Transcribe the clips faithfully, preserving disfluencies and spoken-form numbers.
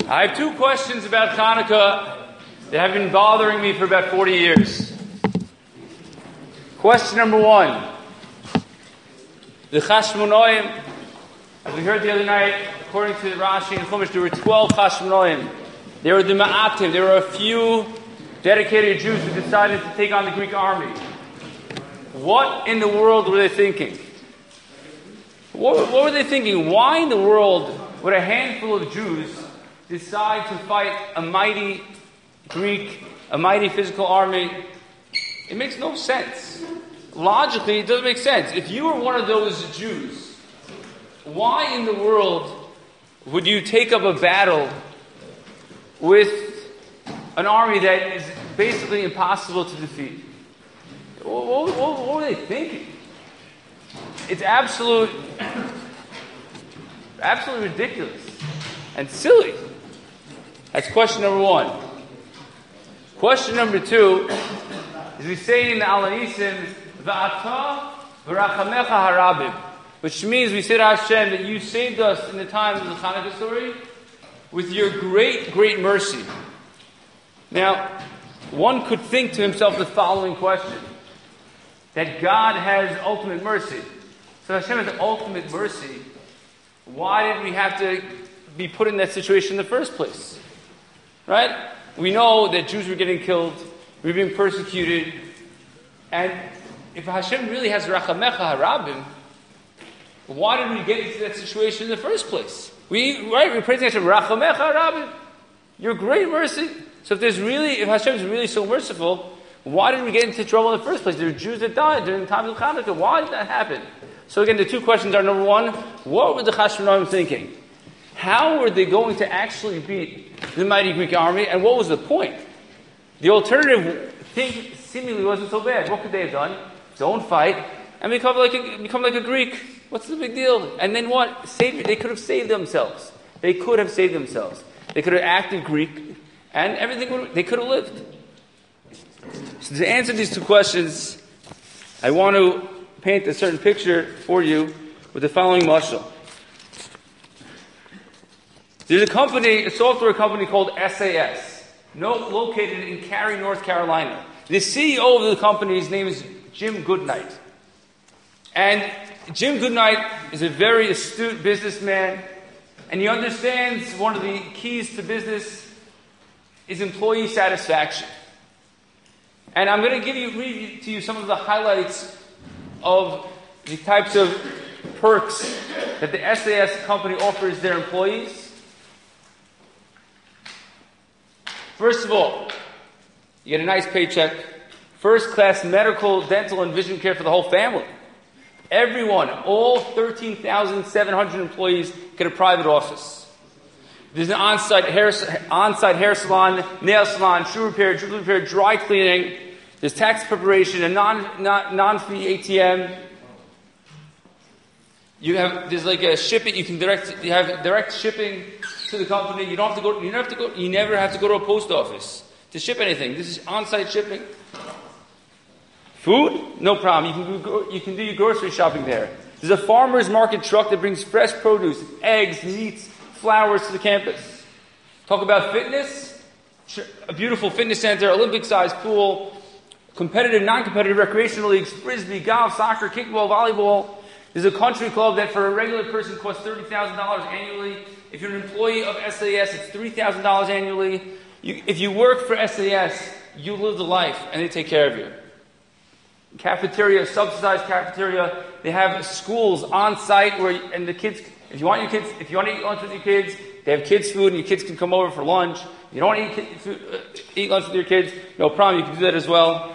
I have two questions about Hanukkah that have been bothering me for about forty years. Question number one. The Chashmonaim, as we heard the other night, according to Rashi and Chumash, there were twelve Chashmonaim. There were the Ma'atim. There were a few dedicated Jews who decided to take on the Greek army. What in the world were they thinking? What, what were they thinking? Why in the world would a handful of Jews decide to fight a mighty Greek, a mighty physical army? It makes no sense. Logically, it doesn't make sense. If you were one of those Jews, why in the world would you take up a battle with an army that is basically impossible to defeat? What, what, what, what were they thinking? It's absolute, absolutely ridiculous and silly. That's question number one. Question number two is we say in the Alanisim, V'ata v'rachamecha harabim, which means we say to Hashem that you saved us in the time of the Hanukkah story with your great, great mercy. Now, one could think to himself the following question: that God has ultimate mercy. So Hashem has ultimate mercy. Why did we have to be put in that situation in the first place? Right? We know that Jews were getting killed, we were being persecuted, and if Hashem really has Rachamecha Harabim, why did we get into that situation in the first place? We right, we pray to Hashem, Rachamecha Harabim, your great mercy. So if there's really, if Hashem is really so merciful, why did we get into trouble in the first place? There were Jews that died during the time of Hanukkah. Why did that happen? So again, the two questions are: number one, what were the Chashmonaim thinking? How were they going to actually beat the mighty Greek army? And what was the point? The alternative thing seemingly wasn't so bad. What could they have done? Don't fight and become like a, become like a Greek. What's the big deal? And then what? Save, they could have saved themselves. They could have saved themselves. They could have acted Greek, and everything would, they could have lived. So to answer these two questions, I want to paint a certain picture for you with the following mashal. There's a company, a software company called S A S, no, located in Cary, North Carolina. The C E O of the company's name is Jim Goodnight. And Jim Goodnight is a very astute businessman, and he understands one of the keys to business is employee satisfaction. And I'm going to give you, read to you some of the highlights of the types of perks that the S A S company offers their employees. First of all, you get a nice paycheck, first class medical, dental, and vision care for the whole family. Everyone, all thirteen thousand seven hundred employees get a private office. There's an on-site hair, on-site hair salon, nail salon, shoe repair, jewelry repair, dry cleaning. There's tax preparation, a non, non, non-fee A T M. You have, there's like a shipping, you can direct, you have direct shipping to the company. You don't have to go, you never have to go, you never have to go to a post office to ship anything. This is on-site shipping. Food? No problem. You can go, you can do your grocery shopping there. There's a farmer's market truck that brings fresh produce, eggs, meats, flowers to the campus. Talk about fitness. A beautiful fitness center, Olympic-sized pool, competitive, non-competitive recreational leagues, frisbee, golf, soccer, kickball, volleyball. There's a country club that for a regular person costs thirty thousand dollars annually. If you're an employee of S A S, it's three thousand dollars annually. You, if you work for S A S, you live the life and they take care of you. Cafeteria, subsidized cafeteria. They have schools on site where, and the kids, if you want your kids, if you want to eat lunch with your kids, they have kids food and your kids can come over for lunch. If you don't want to eat, food, uh, eat lunch with your kids, no problem, you can do that as well.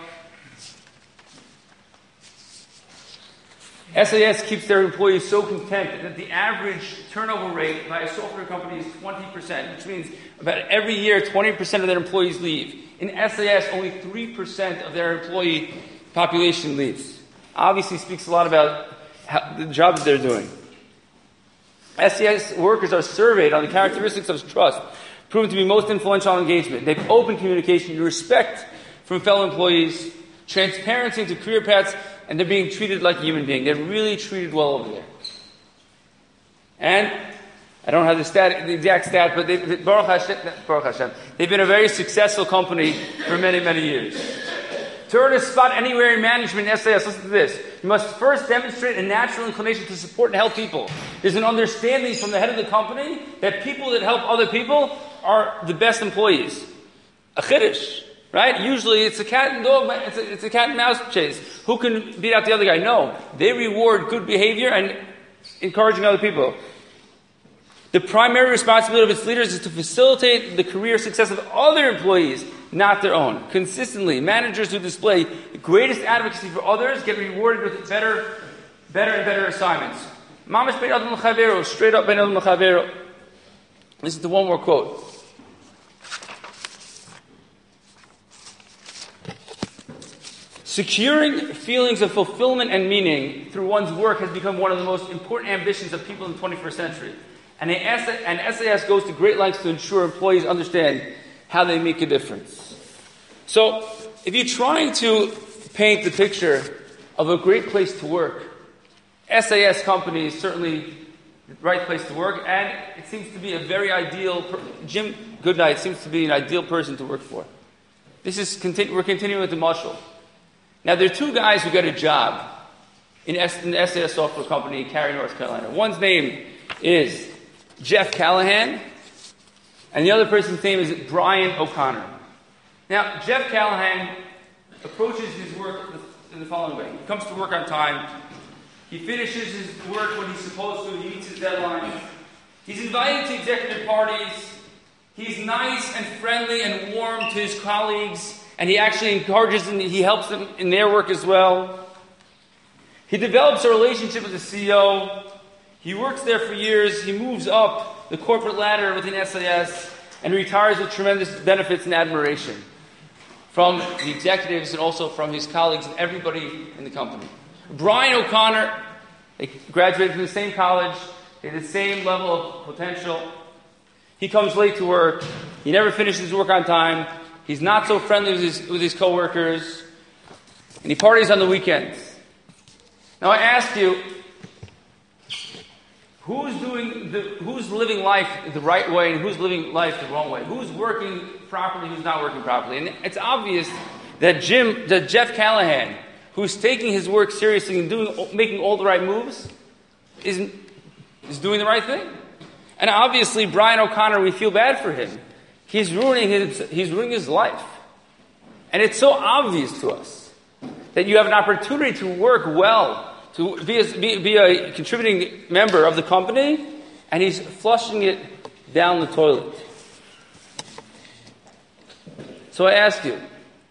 S A S keeps their employees so content that the average turnover rate by a software company is twenty percent, which means about every year twenty percent of their employees leave. In S A S, only three percent of their employee population leaves. Obviously speaks a lot about how, the job that they're doing. S A S workers are surveyed on the characteristics of trust, proven to be most influential on engagement. They have open communication, respect from fellow employees, transparency into career paths, and they're being treated like a human being. They're really treated well over there. And I don't have the stat, the exact stat, but they, Baruch Hashem, Baruch Hashem, they've been a very successful company for many, many years. To earn a spot anywhere in management in S A S, listen to this. You must first demonstrate a natural inclination to support and help people. There's an understanding from the head of the company that people that help other people are the best employees. A chiddush, right? Usually it's a cat and dog, it's a, it's a cat and mouse chase. Who can beat out the other guy? No. They reward good behavior and encouraging other people. The primary responsibility of its leaders is to facilitate the career success of other employees, not their own. Consistently, managers who display the greatest advocacy for others get rewarded with better, better and better assignments. Mamash ben Adam l'chavero, straight up ben Adam l'chavero. Listen to one more quote. Securing feelings of fulfillment and meaning through one's work has become one of the most important ambitions of people in the twenty-first century. And S A S goes to great lengths to ensure employees understand how they make a difference. So, if you're trying to paint the picture of a great place to work, S A S company is certainly the right place to work, and it seems to be a very ideal, per- Jim Goodnight seems to be an ideal person to work for. This is, continu- we're continuing with the mashal. Now, there are two guys who got a job in, S- in the S A S software company in Cary, North Carolina. One's name is Jeff Callahan, and the other person's name is Brian O'Connor. Now, Jeff Callahan approaches his work in the following way. He comes to work on time. He finishes his work when he's supposed to. He meets his deadline. He's invited to executive parties. He's nice and friendly and warm to his colleagues, and he actually encourages them. He helps them in their work as well. He develops a relationship with the C E O. He works there for years. He moves up the corporate ladder within S A S and retires with tremendous benefits and admiration from the executives and also from his colleagues and everybody in the company. Brian O'Connor, they graduated from the same college. They had the same level of potential. He comes late to work. He never finishes work on time. He's not so friendly with his, with his coworkers. And he parties on the weekends. Now I ask you, Who's doing the, who's living life the right way and who's living life the wrong way? Who's working properly, who's not working properly? And it's obvious that Jim, that Jeff Callahan, who's taking his work seriously and doing, making all the right moves, is, is doing the right thing. And obviously, Brian O'Connor, we feel bad for him. He's ruining his, he's ruining his life. And it's so obvious to us that you have an opportunity to work well, to be a, be, be a contributing member of the company, and he's flushing it down the toilet. So I ask you,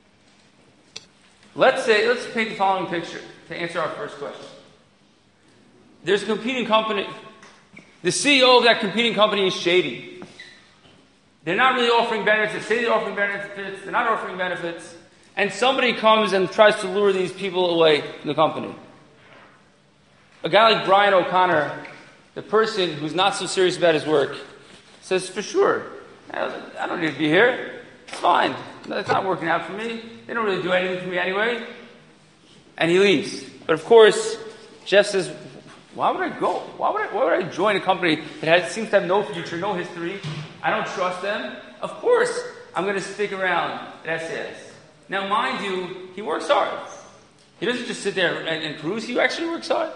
let's say, let's paint the following picture to answer our first question. There's a competing company. The C E O of that competing company is shady. They're not really offering benefits. They say they're offering benefits. They're not offering benefits. And somebody comes and tries to lure these people away from the company. A guy like Brian O'Connor, the person who's not so serious about his work, says, for sure, I don't need to be here. It's fine. It's not working out for me. They don't really do anything for me anyway. And he leaves. But of course, Jeff says, why would I go? Why would I, why would I join a company that has, seems to have no future, no history? I don't trust them. Of course, I'm going to stick around at S A S. Now, mind you, he works hard. He doesn't just sit there and, and cruise. He actually works hard.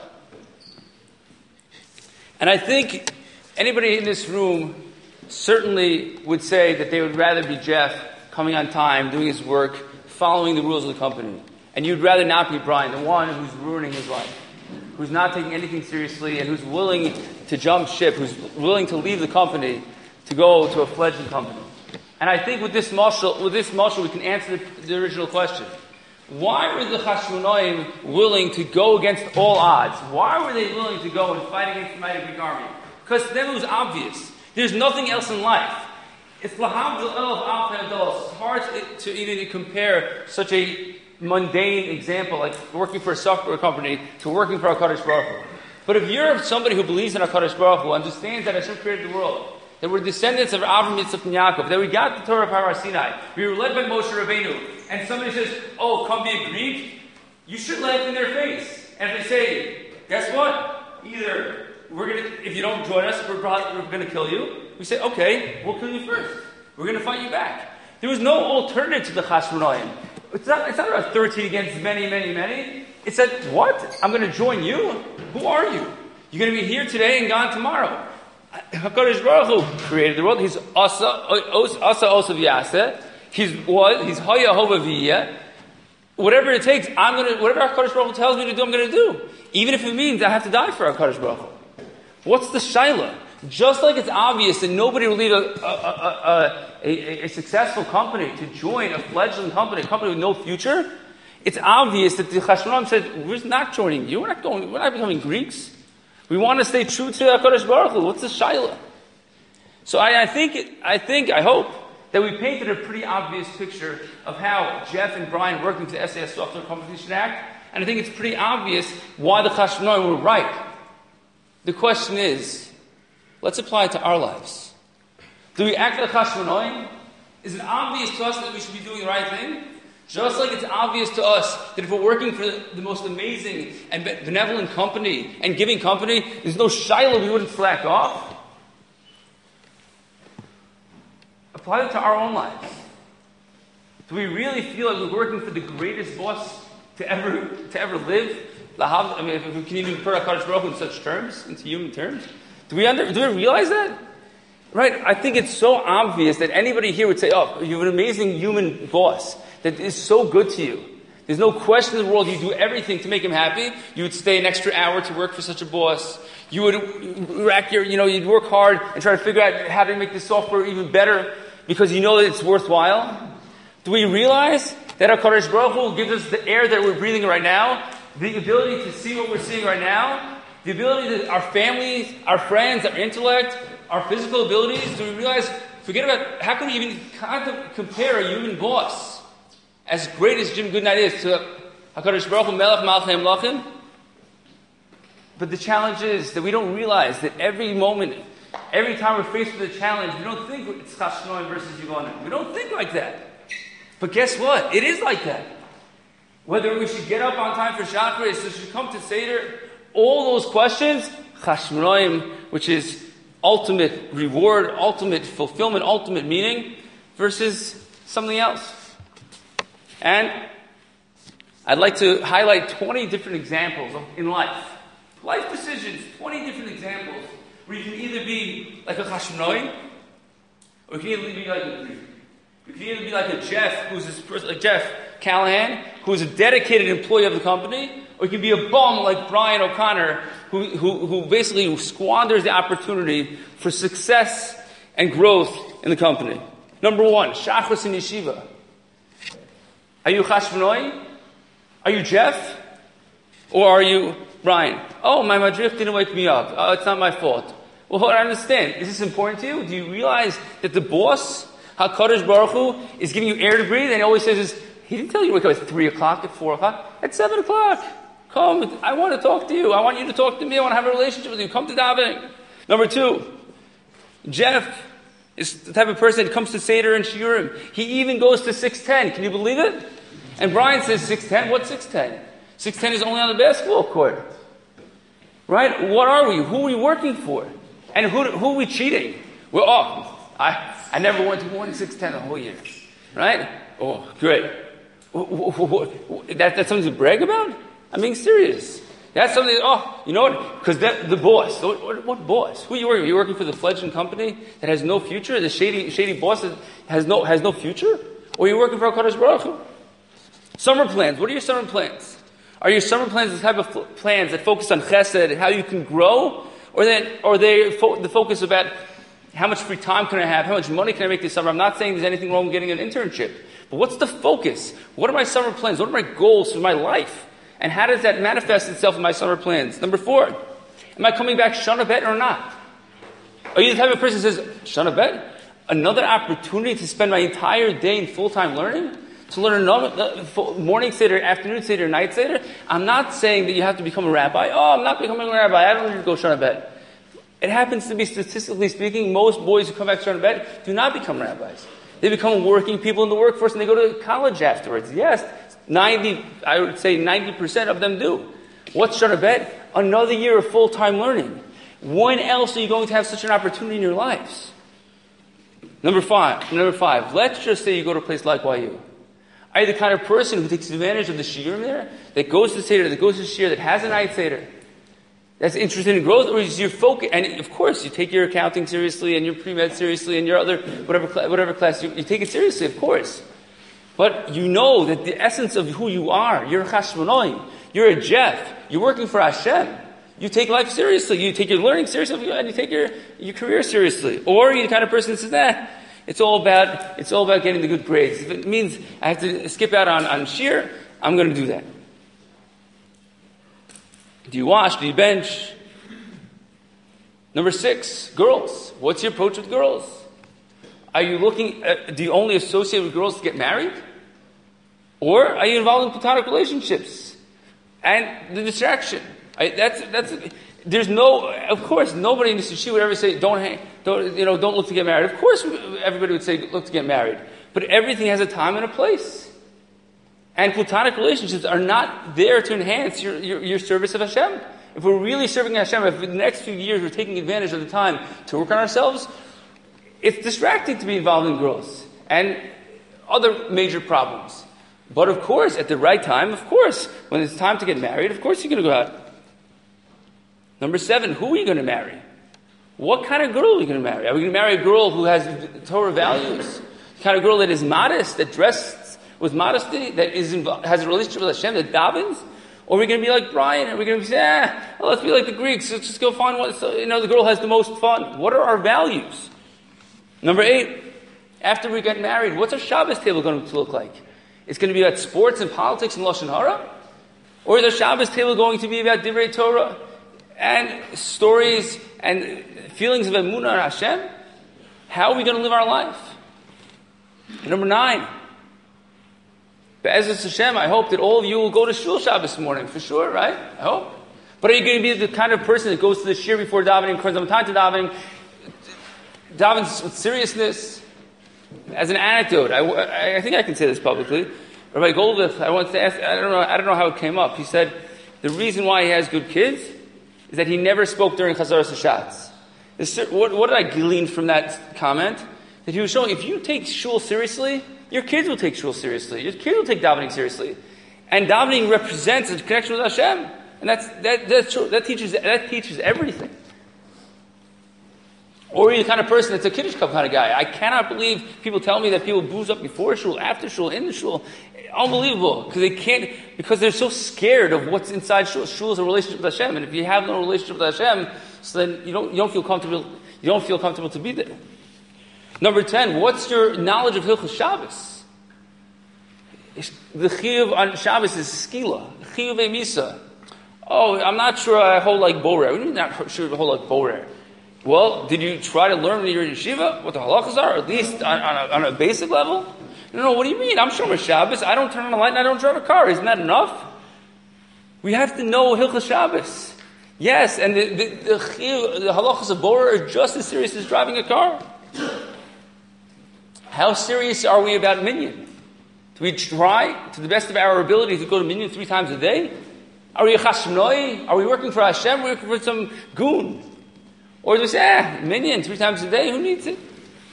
And I think anybody in this room certainly would say that they would rather be Jeff coming on time, doing his work, following the rules of the company. And you'd rather not be Brian, the one who's ruining his life, who's not taking anything seriously, and who's willing to jump ship, who's willing to leave the company to go to a fledgling company. And I think with this mashal, with this mashal, we can answer the, the original question. Why were the Hashmonaim willing to go against all odds? Why were they willing to go and fight against the mighty Greek army? Because then it was obvious. There's nothing else in life. It's lahavdil elov alpha ados. It's hard to, to even compare such a mundane example like working for a software company to working for HaKadosh Baruch Hu. But if you're somebody who believes in HaKadosh Baruch Hu, understands that Hashem created the world, that we're descendants of Avram, Yitzchak, and Yaakov, that we got the Torah of Har Sinai, we were led by Moshe Rabbeinu, and somebody says, oh, come be a Greek, you should laugh in their face. And if they say, guess what? Either we're gonna, if you don't join us, we're, probably, we're gonna kill you. We say, okay, we'll kill you first. We're gonna fight you back. There was no alternative to the Chashmonaim. It's not, it's not about thirteen against many, many, many. It said, what? I'm gonna join you? Who are you? You're gonna be here today and gone tomorrow. HaKadosh Baruch Hu created the world. He's Asa, Asa Osa V'yaseh. He's what? He's Haya Hova V'yeh. Whatever it takes, I'm gonna, whatever HaKadosh Baruch Hu tells me to do, I'm gonna do. Even if it means I have to die for HaKadosh Baruch Hu. What's the shaila? Just like it's obvious that nobody will leave a, a, a, a, a successful company to join a fledgling company, a company with no future, it's obvious that the Chashmonaim said, we're not joining you, we're not going, we're not becoming Greeks. We want to stay true to HaKadosh Baruch Hu. What's the shaila? So I, I think, it, I think, I hope that we painted a pretty obvious picture of how Jeff and Brian worked into the S A S Software Competition Act, and I think it's pretty obvious why the Chashmonaim were right. The question is, let's apply it to our lives. Do we act like Chashmonaim? Is it obvious to us that we should be doing the right thing? Just like it's obvious to us that if we're working for the most amazing and benevolent company and giving company, there's no shiloh we wouldn't slack off. Apply it to our own lives. Do we really feel like we're working for the greatest boss to ever to ever live? I mean, if we can even put HaKadosh Baruch Hu in such terms, into human terms, do we under, do we realize that? Right? I think it's so obvious that anybody here would say, "Oh, you have an amazing human boss that is so good to you. There's no question in the world you do everything to make him happy. You would stay an extra hour to work for such a boss. You would rack your, you know, you'd work hard and try to figure out how to make the software even better because you know that it's worthwhile." Do we realize that HaKadosh Baruch Hu gives us the air that we're breathing right now, the ability to see what we're seeing right now, the ability that our families, our friends, our intellect, our physical abilities, do we realize, forget about, how can we even compare a human boss, as great as Jim Goodnight is, to HaKadosh Baruch Hu, Melech Malchei Melachim? But the challenge is that we don't realize that every moment, every time we're faced with a challenge, we don't think it's Chashmonaim versus Yivonim. We don't think like that. But guess what? It is like that. Whether we should get up on time for Shachris, or should come to Seder, all those questions, Chashmonaim, which is ultimate reward, ultimate fulfillment, ultimate meaning, versus something else. And I'd like to highlight twenty different examples of, in life. Life decisions, twenty different examples, where you can either be like a Chashmonaim, or you can either be like a Greek. You can either be like a Jeff, who's this person, like Jeff Callahan, who's a dedicated employee of the company, or you can be a bum like Brian O'Connor, who, who, who basically squanders the opportunity for success and growth in the company. Number one, Shachris in Yeshiva. Are you Chashmonaim? Are you Jeff? Or are you Brian? Oh, my madrich didn't wake me up. Oh, it's not my fault. Well, I understand. Is this important to you? Do you realize that the boss, HaKadosh Baruch Hu, is giving you air to breathe, and he always says, this, he didn't tell you to wake up at three o'clock, at four o'clock, at seven o'clock. Come, I want to talk to you. I want you to talk to me. I want to have a relationship with you. Come to davening. Number two, Jeff is the type of person that comes to Seder and Shiurim. He even goes to six ten. Can you believe it? And Brian says six ten. What's six ten? six ten is only on the basketball court. Right? What are we? Who are we working for? And who, who are we cheating? We're, oh, I, I never went to more than six ten a whole year. Right? Oh, great. That, that's something to brag about? I'm being serious. That's something, oh, you know what? Because the boss, what, what, what boss? Who are you working for? Are you working for the fledgling company that has no future? The shady shady boss that has no, has no future? Or are you working for HaKadosh Baruch Hu? Summer plans. What are your summer plans? Are your summer plans the type of f- plans that focus on chesed and how you can grow? Or then, or they fo- the focus about how much free time can I have? How much money can I make this summer? I'm not saying there's anything wrong with getting an internship. But what's the focus? What are my summer plans? What are my goals for my life? And how does that manifest itself in my summer plans? Number four, am I coming back Shana Bet or not? Are you the type of person who says, Shana Bet? Another opportunity to spend my entire day in full-time learning? To learn another morning Seder, afternoon Seder, night Seder? I'm not saying that you have to become a rabbi. Oh, I'm not becoming a rabbi. I don't need to go Shana Bet. It happens to be, statistically speaking, most boys who come back to Shana Bet do not become rabbis. They become working people in the workforce and they go to college afterwards. Yes, ninety, I would say ninety percent of them do. What's Shana Bet? Another year of full-time learning. When else are you going to have such an opportunity in your lives? Number five, number five, let's just say you go to a place like Y U. Are you the kind of person who takes advantage of the shiurim there, that goes to Seder, that goes to Shir, that has a night Seder, that's interested in growth, or is your focus? And of course, you take your accounting seriously, and your pre-med seriously, and your other whatever cl- whatever class you, you take it seriously, of course. But you know that the essence of who you are, you're a chashmonoi, you're a Jeff, you're working for Hashem. You take life seriously, you take your learning seriously, and you take your, your career seriously. Or you're the kind of person that says, nah, it's all about it's all about getting the good grades. If it means I have to skip out on, on Shir, I'm going to do that. Do you wash? Do you bench? Number six, girls. What's your approach with girls? Are you looking at, do you only associate with girls to get married? Or are you involved in platonic relationships? And the distraction. I, that's, that's, there's no, of course, nobody in this yeshiva would ever say, don't hang, don't, you know, don't look to get married. Of course, everybody would say, look to get married. But everything has a time and a place. And platonic relationships are not there to enhance your, your, your service of Hashem. If we're really serving Hashem, if in the next few years we're taking advantage of the time to work on ourselves, it's distracting to be involved in growth and other major problems. But of course, at the right time, of course, when it's time to get married, of course you're going to go out. Number seven, who are you going to marry? What kind of girl are you going to marry? Are we going to marry a girl who has Torah values? The kind of girl that is modest, that dresses with modesty, that is involved, has a relationship with Hashem, that davens? Or are we going to be like Brian? Are we going to say, ah, well, let's be like the Greeks. Let's just go find one. So, you know, the girl has the most fun. What are our values? Number eight, after we get married, what's our Shabbos table going to look like? It's going to be about sports and politics and Lashon Hara? Or is our Shabbos table going to be about Divrei Torah and stories and feelings of Emunah and Hashem? How are we going to live our life? Number nine, Be'ezus Hashem, I hope that all of you will go to Shul Shabbos morning, for sure, right? I hope. But are you going to be the kind of person that goes to the Shir before davening, comes on time to davening, davens with seriousness? As an anecdote, I, I think I can say this publicly. Rabbi Goldwith, I wanted to ask, I don't know, I don't know how it came up. He said the reason why he has good kids is that he never spoke during Chazaras HaShatz. What, what did I glean from that comment? That he was showing, if you take Shul seriously, your kids will take Shul seriously. Your kids will take davening seriously. And davening represents a connection with Hashem. And that's, that, that's true. That teaches, that teaches everything. Or are you the kind of person that's a Kiddush Cup kind of guy? I cannot believe people tell me that people booze up before Shul, after Shul, in the Shul. Unbelievable. Because they can't, because they're so scared of what's inside Shul. Shul is a relationship with Hashem. And if you have no relationship with Hashem, so then you don't, you don't feel comfortable, you don't feel comfortable to be there. Number ten, what's your knowledge of Hilchos Shabbos? The Chiyuv on Shabbos is Skila. Chiyuv Emisa. Oh, I'm not sure I hold like Borer. What do you mean not sure I hold like Borer? Well, did you try to learn in your yeshiva what the halachas are, at least on, on, a, on a basic level? No, no, what do you mean? I'm Shomer Shabbos. I don't turn on a light and I don't drive a car. Isn't that enough? We have to know Hilchos Shabbos. Yes, and the, the, the, the halachas of Borer are just as serious as driving a car. How serious are we about minyan? Do we try, to the best of our ability, to go to minyan three times a day? Are we a chashmonoi? Are we working for Hashem? Are we working for some goon? Or do we say, ah, minyan three times a day, who needs it?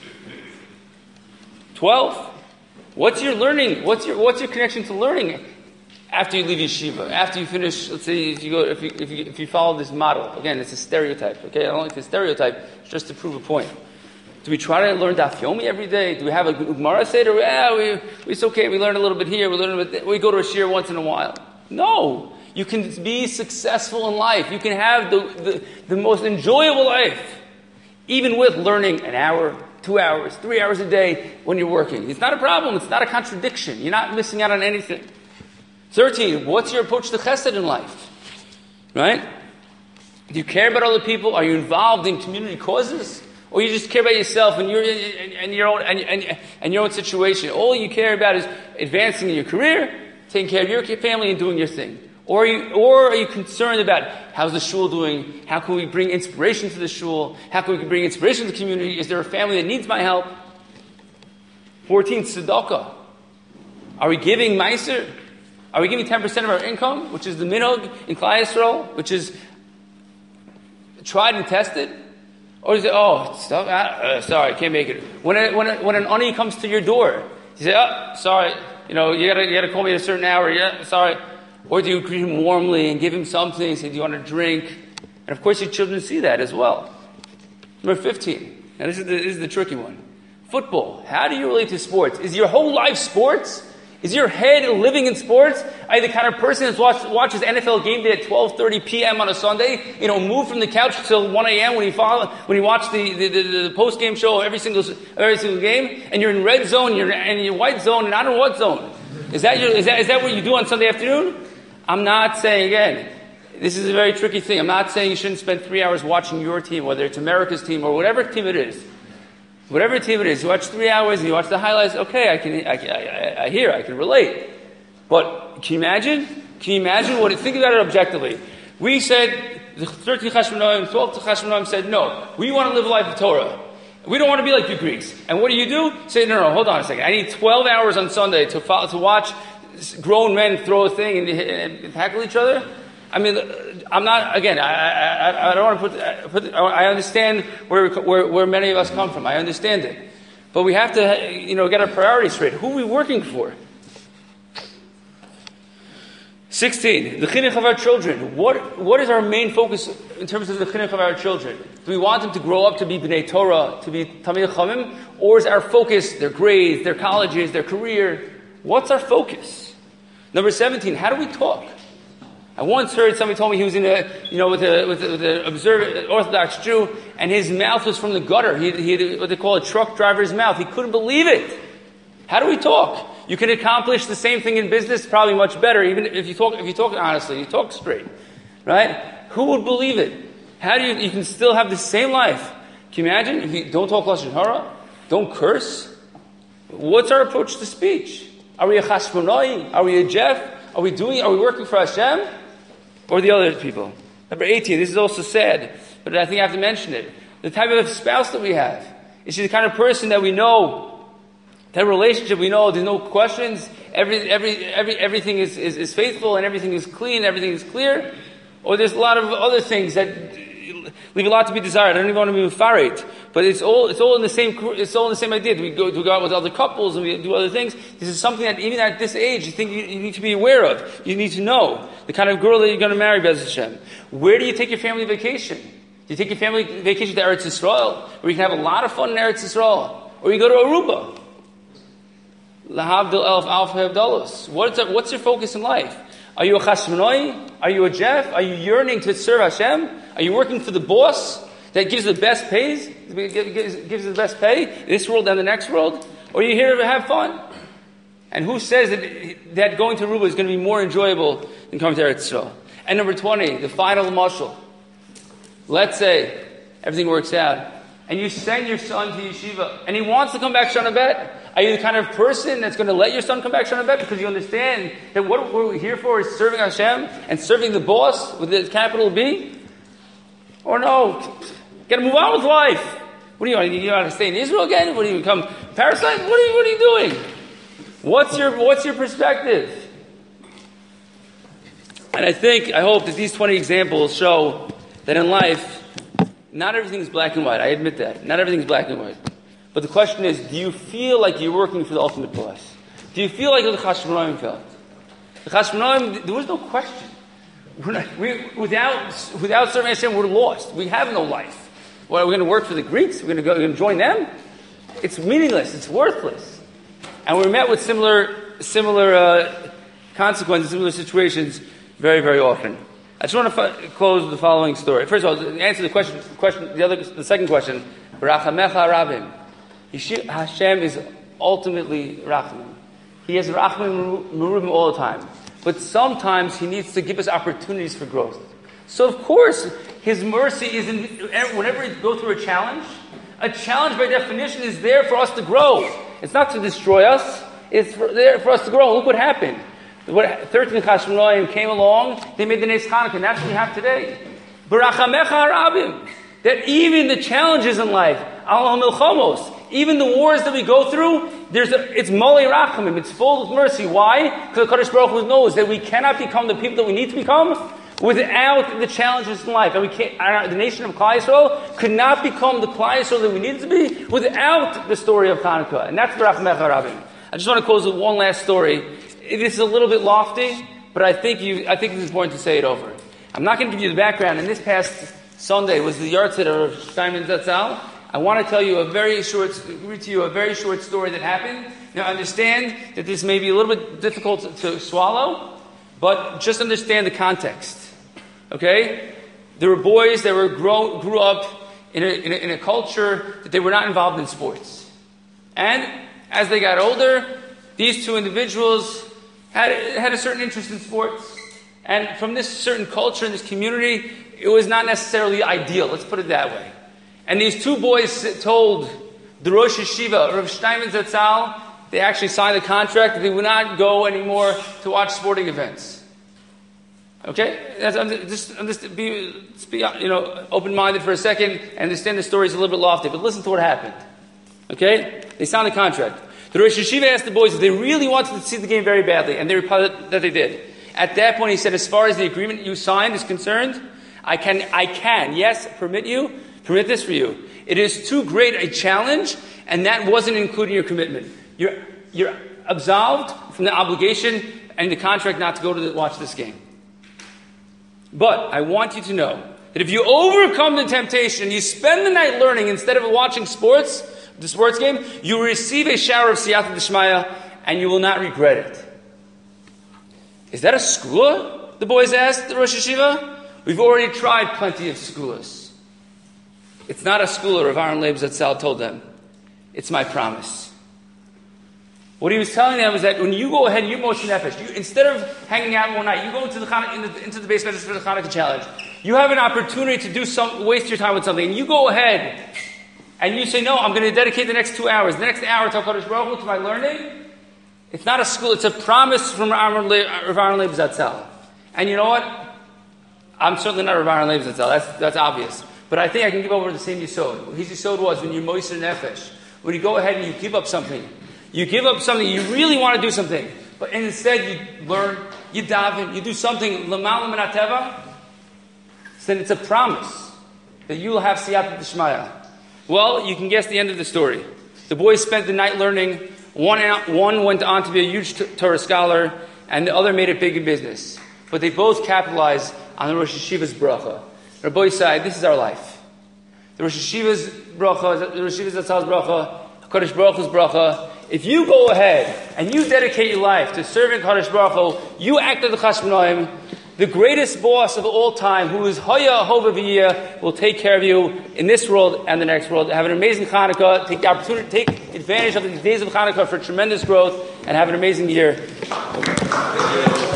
Twelve. What's your learning? What's your what's your connection to learning after you leave yeshiva? After you finish, let's say if you go if you if you, if you follow this model. Again, it's a stereotype. Okay, I don't like the stereotype, it's just to prove a point. Do we try to learn Daf Yomi every day? Do we have a Gemara Seder? Yeah, we, it's okay, we learn a little bit here, we learn a little bit there. We go to a shir once in a while. No. You can be successful in life. You can have the, the, the most enjoyable life, even with learning an hour, two hours, three hours a day when you're working. It's not a problem. It's not a contradiction. You're not missing out on anything. Thirteen, what's your approach to chesed in life? Right? Do you care about other people? Are you involved in community causes? Or you just care about yourself and your, and your own, and, and, and your own situation? All you care about is advancing in your career, taking care of your family, and doing your thing. Or are, you, or are you concerned about how's the shul doing? How can we bring inspiration to the shul? How can we bring inspiration to the community? Is there a family that needs my help? fourteen, tzedakah. Are we giving meiser? Are we giving ten percent of our income, which is the minhag in Klal Yisrael, which is tried and tested? Or is it, oh, stuff, uh, sorry, I can't make it. When a, when a, when an ani comes to your door, you say, oh, sorry, you know, you gotta, you gotta call me at a certain hour, yeah, sorry. Or do you greet him warmly and give him something, say, do you want a drink? And of course your children see that as well. Number fifteen. Now this is the, this is the tricky one. Football. How do you relate to sports? Is your whole life sports? Is your head living in sports? Are you the kind of person that watch, watches N F L game day at twelve thirty p.m. on a Sunday? You know, move from the couch till one a.m. when you follow, when you watch the, the, the, the post-game show every single every single game, and you're in red zone, you're in your white zone, and I don't know what zone. Is that your, is that is that what you do on Sunday afternoon? I'm not saying, again, this is a very tricky thing. I'm not saying you shouldn't spend three hours watching your team, whether it's America's team or whatever team it is. Whatever team it is, you watch three hours and you watch the highlights, okay, I can, I, I, I hear, I can relate. But can you imagine? Can you imagine what, think about it objectively. We said, the thirteen Chashmonaim, twelve Chashmonaim said, no, we want to live a life of Torah. We don't want to be like you Greeks. And what do you do? Say, no, no, hold on a second. I need twelve hours on Sunday to follow, to watch grown men throw a thing and, and, and tackle each other. I mean, I'm not, again, I, I, I don't want to put, put, I understand where, where, where many of us come from. I understand it. But we have to, you know, get our priorities straight. Who are we working for? sixteen, the chinuch of our children. What, what is our main focus in terms of the chinuch of our children? Do we want them to grow up to be B'nai Torah, to be Talmidei Chachamim? Or is our focus their grades, their colleges, their career? What's our focus? Number seventeen, how do we talk? I once heard somebody told me he was in a, you know, with a, with a, with an observant Orthodox Jew, and his mouth was from the gutter. He, he had what they call a truck driver's mouth. He couldn't believe it. How do we talk? You can accomplish the same thing in business probably much better, even if you talk, if you talk honestly, you talk straight. Right? Who would believe it? How do you, you can still have the same life? Can you imagine if you don't talk Lashon Hara? Don't curse? What's our approach to speech? Are we a Chashmonai? Are we a Jeff? Are we doing, are we working for Hashem? Or the other people? Number eighteen, this is also sad, but I think I have to mention it. The type of spouse that we have. Is she the kind of person that we know, that relationship we know, there's no questions, every, every, every, everything is, is, is faithful and everything is clean, everything is clear? Or there's a lot of other things that leave a lot to be desired. I don't even want to be mufarit, but it's all it's all in the same it's all in the same idea. Do we go, do we go out with other couples and we do other things? This is something that even at this age you think you, you need to be aware of. You need to know the kind of girl that you're going to marry, Be'ez Hashem. Where do you take your family vacation? Do you take your family vacation to Eretz Yisrael, where you can have a lot of fun in Eretz Yisrael, or you go to Aruba? Lahavdil elf alf havdalos. What's what's your focus in life? Are you a Chashmonai? Are you a Jeff? Are you yearning to serve Hashem? Are you working for the boss that gives the best pays, gives, gives the best pay in this world and the next world? Or are you here to have fun? And who says that, that going to Aruba is going to be more enjoyable than coming to Eretz Yisrael? And number twenty, the final mashal. Let's say everything works out, and you send your son to yeshiva, and he wants to come back Shana Bet. Are you the kind of person that's going to let your son come back Shana Bet because you understand that what we're here for is serving Hashem and serving the boss with the capital B? Or no, got to move on with life. What do you want? You want to stay in Israel again? What do you become parasite? What are you? What are you doing? What's your What's your perspective? And I think, I hope that these twenty examples show that in life, not everything is black and white. I admit that. Not everything is black and white. But the question is, do you feel like you're working for the ultimate boss? Do you feel like the Chashmonaim felt? The Chashmonaim, there was no question. We're not, we, without, without serving Hashem, we're lost. We have no life. What, are we going to work for the Greeks? We're going to go and join them? It's meaningless. It's worthless. And we're met with similar, similar uh, consequences, similar situations very, very often. I just want to f- close with the following story. First of all, to answer the question, question the other, the second question, Rachamecha Rabim. Hashem is ultimately Rachamim. He has Rachamim Merubim all the time. But sometimes He needs to give us opportunities for growth. So of course, His mercy is in, whenever we go through a challenge, a challenge by definition is there for us to grow. It's not to destroy us, it's for, there for us to grow. Look what happened. What, thirteen Chashmonaim came along, they made the Nes Chanukah, and that's what we have today. B'rachamecha Rabim. That even the challenges in life, al milchamos, even the wars that we go through, there's a, it's Molei Rachamim, it's full of mercy. Why? Because the Kadosh Baruch Hu knows that we cannot become the people that we need to become without the challenges in life. And we can't, our, the nation of Klal Yisrael could not become the Klal Yisrael that we needed to be without the story of Hanukkah. And that's Barach Mecha Rabin. I just want to close with one last story. This is a little bit lofty, but I think you, I think it's important to say it over. I'm not going to give you the background. And this past Sunday was the Yahrzeit of Steinman Zatzal. I want to tell you a very short, read to you a very short story that happened. Now, understand that this may be a little bit difficult to, to swallow, but just understand the context. Okay? There were boys that were grow, grew up in a, in, a, in a culture that they were not involved in sports. And as they got older, these two individuals had, had a certain interest in sports. And from this certain culture in this community, it was not necessarily ideal. Let's put it that way. And these two boys told the Rosh Yeshiva, Rav Steinman Zatzal, they actually signed a contract that they would not go anymore to watch sporting events. Okay? That's, just, just be, just be you know, open-minded for a second and understand the story is a little bit lofty, but listen to what happened. Okay? They signed a contract. The Rosh Yeshiva asked the boys if they really wanted to see the game very badly, and they replied that they did. At that point, he said, as far as the agreement you signed is concerned, I can, I can, yes, permit you, permit this for you. It is too great a challenge, and that wasn't including your commitment. You're, you're absolved from the obligation and the contract not to go to the, watch this game. But I want you to know that if you overcome the temptation, you spend the night learning instead of watching sports, the sports game, you will receive a shower of siyata d'shmaya, and you will not regret it. Is that a skula? The boys asked the Rosh Yeshiva. We've already tried plenty of skulas. It's not a skula, Rav Aaron Leib Zatzal told them. It's my promise. What he was telling them is that when you go ahead and you Moshe Nefesh, you, instead of hanging out one night, you go into the, in the into the basement for the Hanukkah challenge. You have an opportunity to do some, waste your time with something, and you go ahead and you say, "No, I'm going to dedicate the next two hours, the next hour to Hakadosh Baruch Hu, to my learning." It's not a school; it's a promise from Rav Aaron Leib Zatzal. And you know what? I'm certainly not Rav Aaron Leib Zatzal. That's that's obvious. But I think I can give over the same yisod. His yisod was when you're Moser Nefesh, when you go ahead and you give up something. You give up something, you really want to do something, but instead you learn, you daven, you do something, l'mal min hateva, so then it's a promise that you will have siyata d'shmaya. Well, you can guess the end of the story. The boys spent the night learning. One, one went on to be a huge Torah scholar, and the other made it big in business. But they both capitalized on the Rosh Yeshiva's bracha. Rabbi said, this is our life. The Rosh Yeshiva's bracha, the Rosh Yeshiva's Zatzal's bracha, HaKadosh Baruch Hu's bracha. If you go ahead and you dedicate your life to serving HaKadosh Baruch Hu, you act as the Chashmonaim, the greatest boss of all time, who is Haya Hova V'yiyah, will take care of you in this world and the next world. Have an amazing Hanukkah. Take the opportunity, take advantage of the days of Hanukkah for tremendous growth, and have an amazing year.